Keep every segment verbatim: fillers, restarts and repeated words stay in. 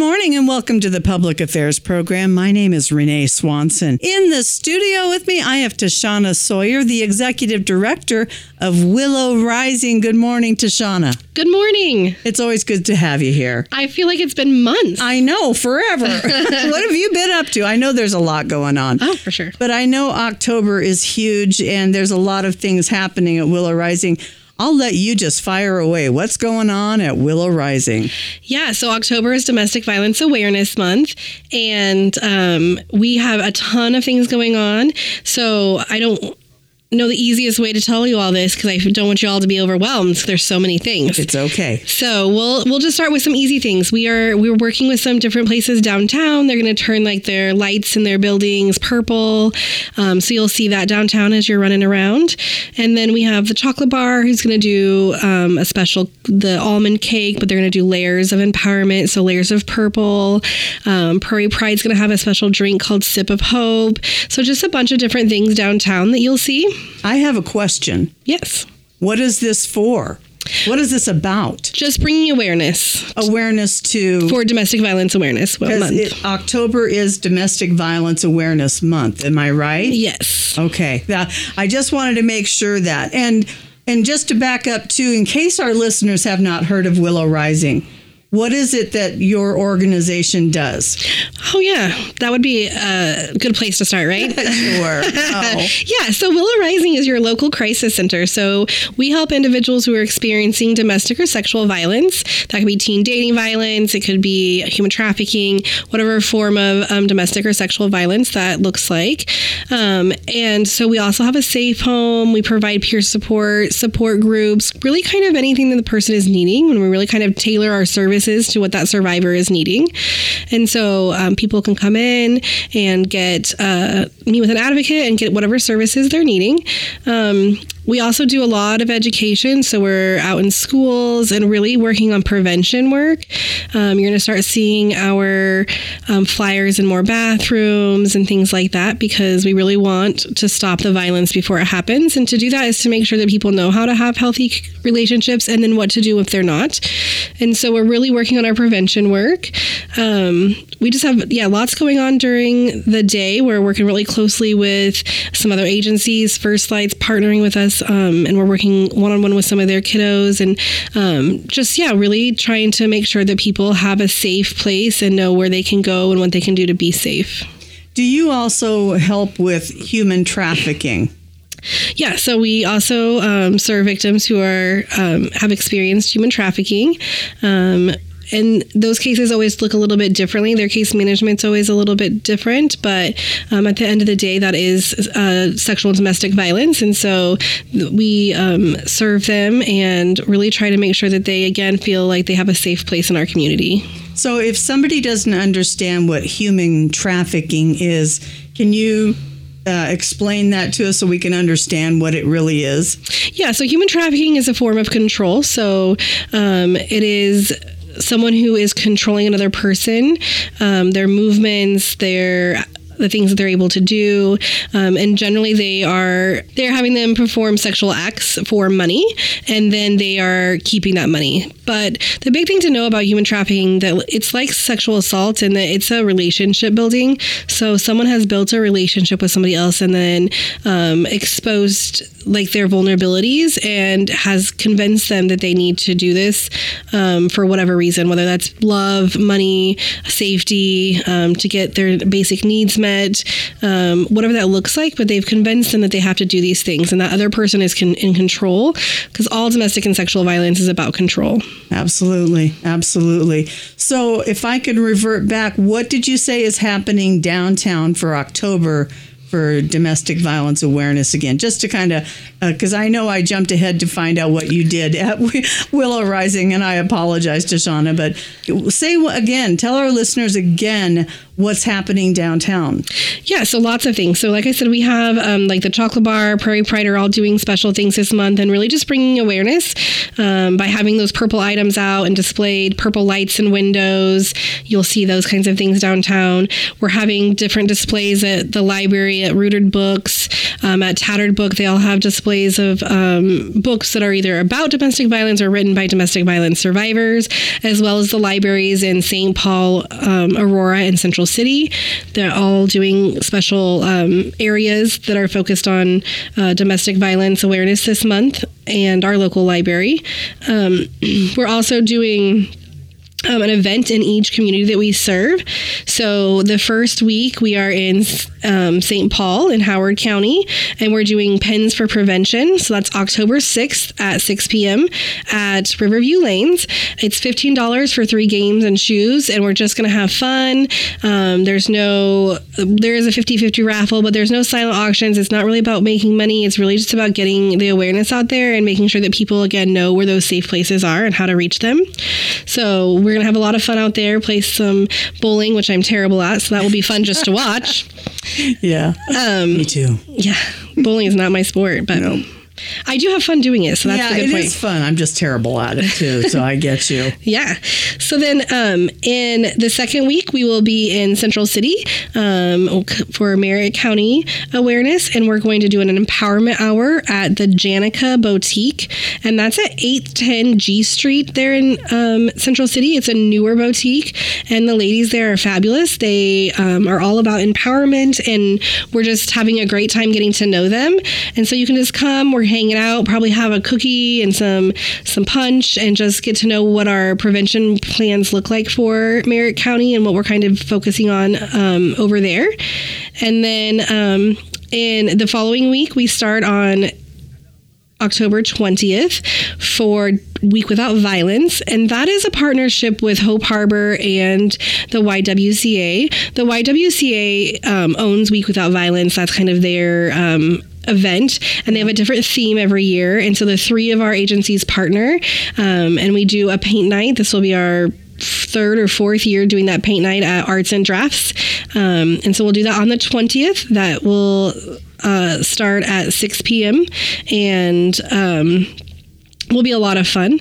morning and welcome to the Public Affairs Program. My name is Renee Swanson. In the studio with me, I have Tashana Sawyer, the Executive Director of Willow Rising. Good morning, Tashana. Good morning. It's always good to have you here. I feel like it's been months. I know, forever. What have you been up to? I know there's a lot going on. Oh, for sure. But I know October is huge and there's a lot of things happening at Willow Rising. I'll let you just fire away. What's going on at Willow Rising? Yeah, so October is Domestic Violence Awareness Month, and um, we have a ton of things going on. So I don't know the easiest way to tell you all this because I don't want you all to be overwhelmed. There's so many things. It's okay. So we'll we'll just start with some easy things. We are we're working with some different places downtown. They're going to turn like their lights in their buildings purple. Um, so you'll see that downtown as you're running around. And then we have the chocolate bar who's going to do um, a special the almond cake, but they're going to do layers of empowerment. So layers of purple. Um, Prairie Pride's going to have a special drink called Sip of Hope. So just a bunch of different things downtown that you'll see. I have a question. Yes. What is this for? What is this about? Just bringing awareness. Awareness to... For Domestic Violence Awareness Month. It, October is Domestic Violence Awareness Month. Am I right? Yes. Okay. Now, I just wanted to make sure that. And, and just to back up, too, in case our listeners have not heard of Willow Rising, what is it that your organization does? Oh, yeah. That would be a good place to start, right? Sure. Oh. Yeah. So Willow Rising is your local crisis center. So we help individuals who are experiencing domestic or sexual violence. That could be teen dating violence. It could be human trafficking, whatever form of um, domestic or sexual violence that looks like. Um, and so we also have a safe home. We provide peer support, support groups, really kind of anything that the person is needing. And we really kind of tailor our service to what that survivor is needing. And so um, people can come in and get uh, meet with an advocate and get whatever services they're needing. Um, we also do a lot of education. So we're out in schools and really working on prevention work. Um, you're going to start seeing our um, flyers in more bathrooms and things like that because we really want to stop the violence before it happens. And to do that is to make sure that people know how to have healthy relationships and then what to do if they're not. And so we're really working on our prevention work. Um, we just have, yeah, lots going on during the day. We're working really closely with some other agencies. First Light's partnering with us, um, and we're working one-on-one with some of their kiddos and um, just, yeah, really trying to make sure that people have a safe place and know where they can go and what they can do to be safe. Do you also help with human trafficking? Yeah, so we also um, serve victims who are um, have experienced human trafficking. Um, and those cases always look a little bit differently. Their case management's always a little bit different. But um, at the end of the day, that is uh, sexual and domestic violence. And so we um, serve them and really try to make sure that they, again, feel like they have a safe place in our community. So if somebody doesn't understand what human trafficking is, can you... Uh, explain that to us so we can understand what it really is? Yeah, so human trafficking is a form of control. So um, it is someone who is controlling another person, um, their movements, their the things that they're able to do. Um, and generally they are, they're having them perform sexual acts for money, and then they are keeping that money. But the big thing to know about human trafficking, that it's like sexual assault and that it's a relationship building. So someone has built a relationship with somebody else and then um, exposed like their vulnerabilities and has convinced them that they need to do this um, for whatever reason, whether that's love, money, safety, um, to get their basic needs met, um, whatever that looks like, but they've convinced them that they have to do these things and that other person is con- in control, because all domestic and sexual violence is about control. Absolutely. Absolutely. So if I could revert back, what did you say is happening downtown for October for domestic violence awareness again, just to kind of, because uh, I know I jumped ahead to find out what you did at Willow Rising, and I apologize, Tashana, but say again, tell our listeners again what's happening downtown. Yeah, so lots of things. So like I said, we have um, like the Chocolate Bar, Prairie Pride are all doing special things this month and really just bringing awareness um, by having those purple items out and displayed, purple lights in windows. You'll see those kinds of things downtown. We're having different displays at the library, at Rooted Books, um, at Tattered Book. They all have displays of um, books that are either about domestic violence or written by domestic violence survivors, as well as the libraries in Saint Paul, um, Aurora, and Central City. They're all doing special um, areas that are focused on uh, domestic violence awareness this month, and our local library. Um, we're also doing Um, an event in each community that we serve. So the first week we are in um, Saint Paul in Howard County, and we're doing Pens for Prevention. So that's October sixth at six p.m. at Riverview Lanes. It's fifteen dollars for three games and shoes, and we're just going to have fun. Um, there's no, there is a fifty-fifty raffle, but there's no silent auctions. It's not really about making money. It's really just about getting the awareness out there and making sure that people, again, know where those safe places are and how to reach them. So we're going to have a lot of fun out there, play some bowling, which I'm terrible at, so that will be fun just to watch. Yeah. Um, Me too. Yeah. Bowling is not my sport, but no. I do have fun doing it, so that's yeah, a good it point. is fun. I'm just terrible at it too, so I get you. Yeah. So then um, in the second week, we will be in Central City um, for Merritt County awareness, and we're going to do an empowerment hour at the Janica Boutique, and that's at eight ten G Street there in um, Central City. It's a newer boutique, and the ladies there are fabulous. They um, are all about empowerment, and we're just having a great time getting to know them. And so you can just come. We're hanging out, probably have a cookie and some some punch, and just get to know what our prevention plans look like for Merritt County and what we're kind of focusing on um, over there. And then um, in the following week, we start on October twentieth for Week Without Violence, and that is a partnership with Hope Harbor and the Y W C A. The Y W C A um, owns Week Without Violence. That's kind of their um, event, and they have a different theme every year. And so the three of our agencies partner, um, and we do a paint night. This will be our third or fourth year doing that paint night at Arts and Drafts. Um, and so we'll do that on the twentieth. That will uh, start at six p.m. and um, will be a lot of fun.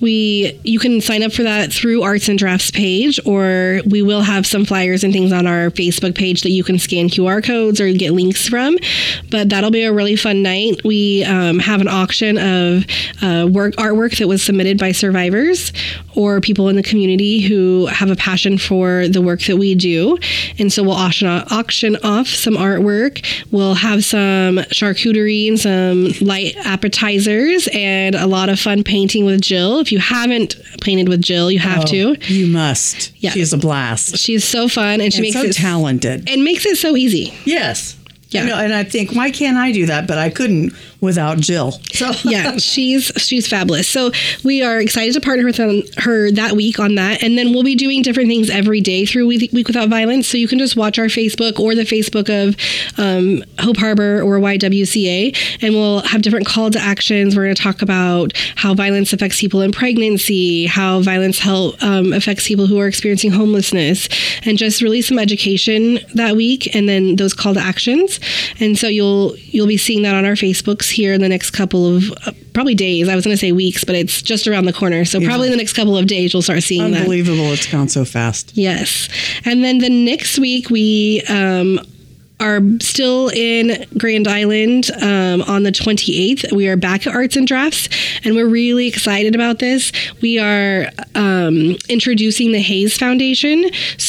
We you can sign up for that through Arts and Drafts page, or we will have some flyers and things on our Facebook page that you can scan Q R codes or get links from. But that'll be a really fun night. We um, have an auction of uh, work artwork that was submitted by survivors or people in the community who have a passion for the work that we do. And so we'll auction, auction off some artwork. We'll have some charcuterie and some light appetizers and a lot of fun painting with Jill. If you haven't painted with Jill, you have oh, to. You must. Yeah. She's a blast. She's so fun, and she and makes so it talented. And makes it so easy. Yes. Yeah. You know, and I think, why can't I do that? But I couldn't without Jill. So yeah, she's she's fabulous. So we are excited to partner with them, her that week on that. And then we'll be doing different things every day through Week, Week Without Violence. So you can just watch our Facebook or the Facebook of um, Hope Harbor or Y W C A, and we'll have different call to actions. We're going to talk about how violence affects people in pregnancy, how violence help, um, affects people who are experiencing homelessness, and just really some education that week, and then those call to actions. And so you'll you'll be seeing that on our Facebooks here in the next couple of uh, probably days. I was going to say weeks, but it's just around the corner. So yeah. Probably in the next couple of days you'll start seeing Unbelievable. that. Unbelievable. It's gone so fast. Yes. And then the next week we um, are still in Grand Island um, on the twenty-eighth. We are back at Arts and Drafts, and we're really excited about this. We are um, introducing the Hayes Foundation.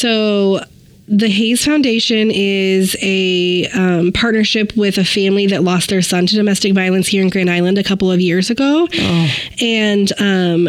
So the Hayes Foundation is a um, partnership with a family that lost their son to domestic violence here in Grand Island a couple of years ago. Oh. And um,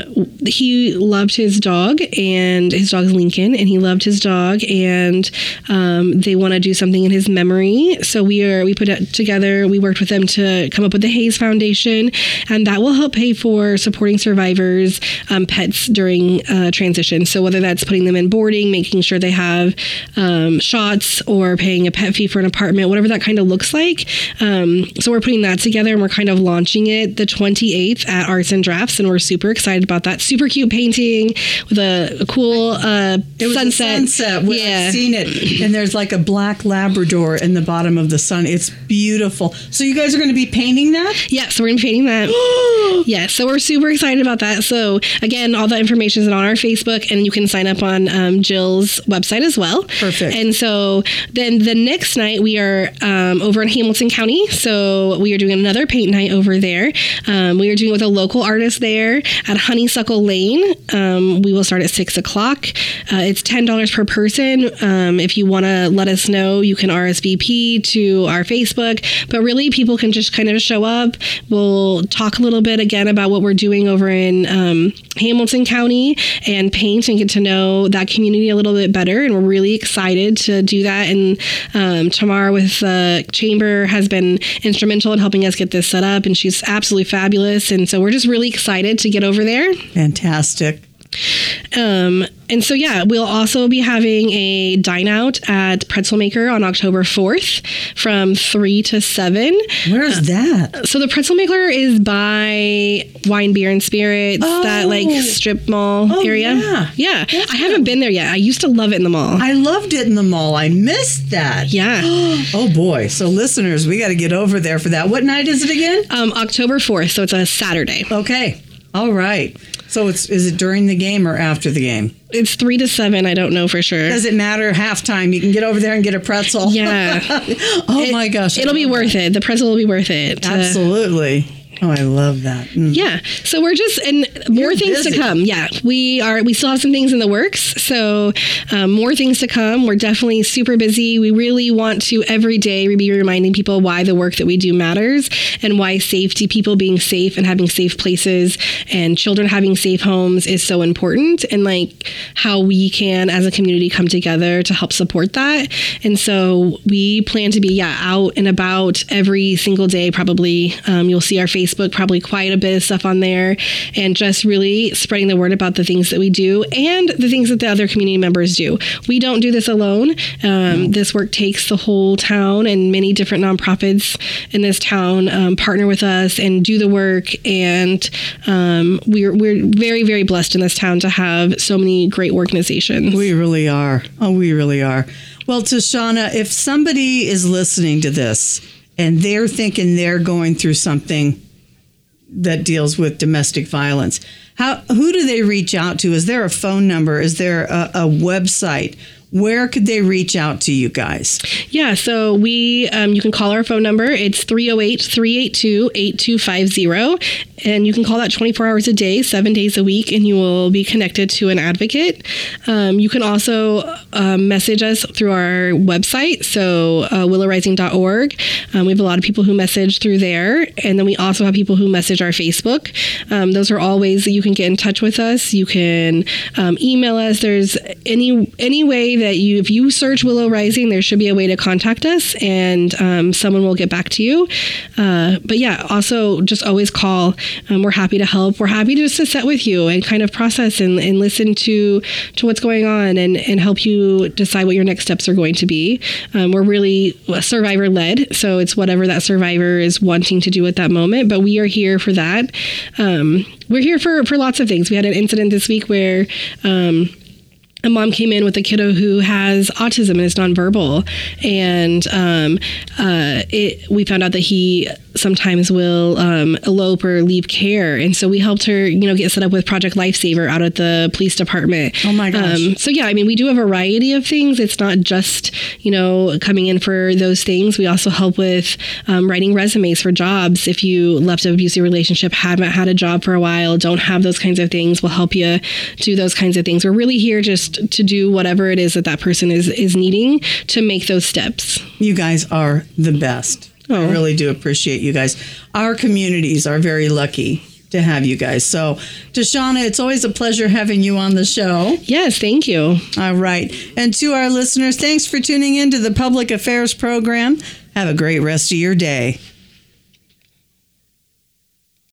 he loved his dog, and his dog's Lincoln, and he loved his dog, and um, they want to do something in his memory. So we are we put it together. We worked with them to come up with the Hayes Foundation, and that will help pay for supporting survivors' um, pets during uh, transition. So whether that's putting them in boarding, making sure they have um, shots or paying a pet fee for an apartment, whatever that kind of looks like. Um, so we're putting that together, and we're kind of launching it the twenty-eighth at Arts and Drafts, and we're super excited about that. Super cute painting with a, a cool uh, it was sunset. A sunset. Yeah. I've seen it, and there's like a black Labrador in the bottom of the sun. It's beautiful. So you guys are going to be painting that? Yeah, so we're going to be painting that. Yeah, so we're super excited about that. So again, all that information is on our Facebook, and you can sign up on um, Jill's website as well. Perfect. And so then the next night we are um, over in Hamilton County. So we are doing another paint night over there. Um, we are doing it with a local artist there at Honeysuckle Lane. Um, we will start at six o'clock. Uh, it's ten dollars per person. Um, if you want to let us know, you can R S V P to our Facebook. But really, people can just kind of show up. We'll talk a little bit again about what we're doing over in um, Hamilton County and paint and get to know that community a little bit better. And we're really excited to do that. And um, Tamara with the Chamber has been instrumental in helping us get this set up, and she's absolutely fabulous. And so we're just really excited to get over there. Fantastic. Um, and so, yeah, we'll also be having a dine out at Pretzel Maker on October fourth from three to seven. Where's that? So the Pretzel Maker is by Wine, Beer, and Spirits, Oh. that like strip mall Oh, area. yeah. Yeah. That's I haven't been there yet. I used to love it in the mall. I loved it in the mall. I missed that. Yeah. Oh, boy. So, listeners, we got to get over there for that. What night is it again? Um, October fourth, so it's a Saturday. Okay. All right. So, it's is it during the game or after the game? It's three to seven. I don't know for sure. Does it matter? Halftime, you can get over there and get a pretzel. Yeah. oh, It- my gosh. I It'll be love worth that. it. The pretzel will be worth it. to- Absolutely. Oh, I love that. Mm. Yeah. So we're just, and more You're things busy. to come. Yeah. We are, we still have some things in the works. So um, more things to come. We're definitely super busy. We really want to every day be reminding people why the work that we do matters and why safety, people being safe and having safe places and children having safe homes is so important, and like how we can as a community come together to help support that. And so we plan to be, yeah, out and about every single day, probably. Um, you'll see our Facebook, probably quite a bit of stuff on there, and just really spreading the word about the things that we do and the things that the other community members do. We don't do this alone. Um, this work takes the whole town, and many different nonprofits in this town um, partner with us and do the work. And um, we're we're very, very blessed in this town to have so many great organizations. We really are. Oh, we really are. Well, Tashana, if somebody is listening to this and they're thinking they're going through something that deals with domestic violence, how who do they reach out to? Is there a phone number? Is there a, a website? Where could they reach out to you guys? Yeah, so we um, you can call our phone number. It's three oh eight, three eight two, eight two five zero. And you can call that twenty-four hours a day, seven days a week, and you will be connected to an advocate. Um, you can also uh, message us through our website, so uh, willow rising dot org. Um, we have a lot of people who message through there. And then we also have people who message our Facebook. Um, those are all ways that you can get in touch with us. You can um, email us. There's any any way that you, if you search Willow Rising, there should be a way to contact us, and um, someone will get back to you. Uh, but yeah, also just always call. Um, we're happy to help. We're happy just to sit with you and kind of process and, and listen to to what's going on and, and help you decide what your next steps are going to be. Um, we're really survivor led, so it's whatever that survivor is wanting to do at that moment. But we are here for that. Um, we're here for, for lots of things. We had an incident this week where um, a mom came in with a kiddo who has autism and is nonverbal, and um, uh, it, we found out that he sometimes will um, elope or leave care, and so we helped her, you know, get set up with Project Lifesaver out at the police department. Oh my gosh! Um, so yeah, I mean, we do a variety of things. It's not just, you know, coming in for those things. We also help with um, writing resumes for jobs. If you left an abusive relationship, haven't had a job for a while, don't have those kinds of things, we'll help you do those kinds of things. We're really here just to do whatever it is that that person is is needing to make those steps. You guys are the best. Oh. I really do appreciate you guys. Our communities are very lucky to have you guys. So, Tashana, it's always a pleasure having you on the show. Yes, thank you. All right. And to our listeners, thanks for tuning in to the Public Affairs program. Have a great rest of your day.